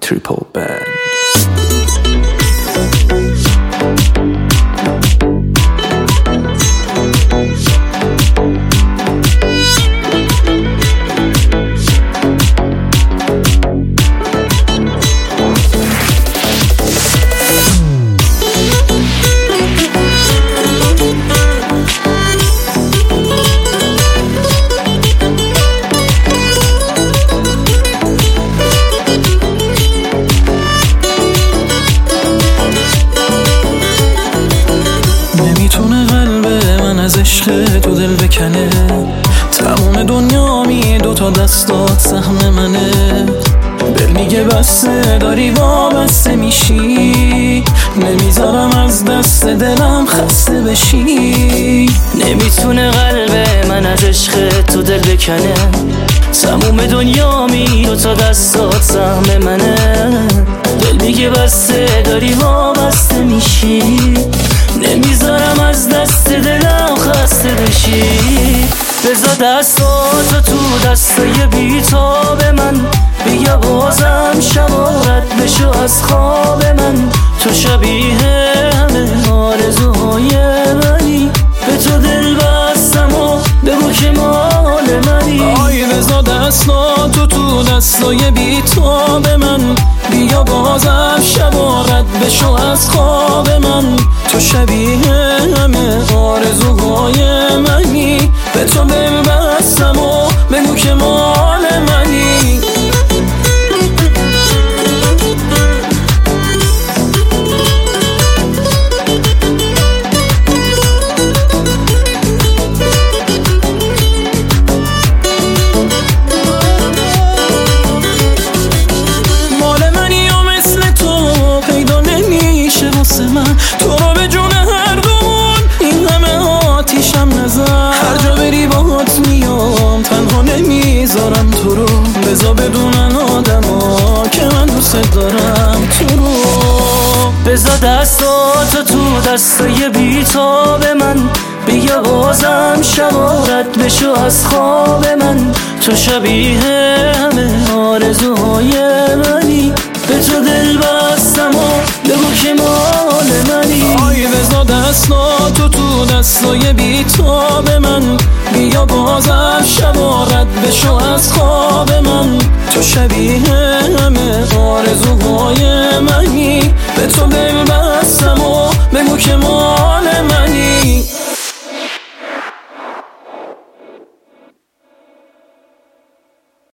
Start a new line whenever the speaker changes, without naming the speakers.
Triple Band.
نمیتونه قلب من از عشق تو دل بکنه، تمام دنیا می دوتا دستات سهم منه. دل میگه بسته داری وابسته میشی، نمیذارم از دست دلم خسته بشی.
نمیتونه قلب من از عشق تو دل بکنه، تموم دنیا می دوتا دستات سهم منه. دل میگه بسته داری وابسته میشی، نمیذارم از دست دلم خسته بشی. بذار دستاتو تو دستای بیتاب من، بیا بازم شبارت بشو از خواب من. تو شبیه همه آرزوهای منی، به تو دل بستم و بگو که مال منی.
آی بذار دستاتو تو دستای بیتاب من، بیا بازم شبارت بشو از خواب من. تو شبیه همه آرزوهای منی، به تو دل بستم و بگو که مال منی. مال منی و مثل تو پیدا نمیشه واسه من. تو رو به جون هر دومون این همه آتیشم نزن. هر جا بری باهات میام، تنها نمیذارم تو رو. بذار بدونن آدما که من دوست دارم تو رو.
بذار دستاتو تو دستای بیتاب من، بیا بازم شبارت بشو از خواب من. تو شبیه همه آرزوهای منی، به تو دل بستم و بگو که مال منی.
آی بذار دستاتو تو دستای بیتاب من، بیا بازم شبارت بشو از خواب من. تو شبیه همه آرزوهای منی، به تو دل بستم و بگو که مال منی.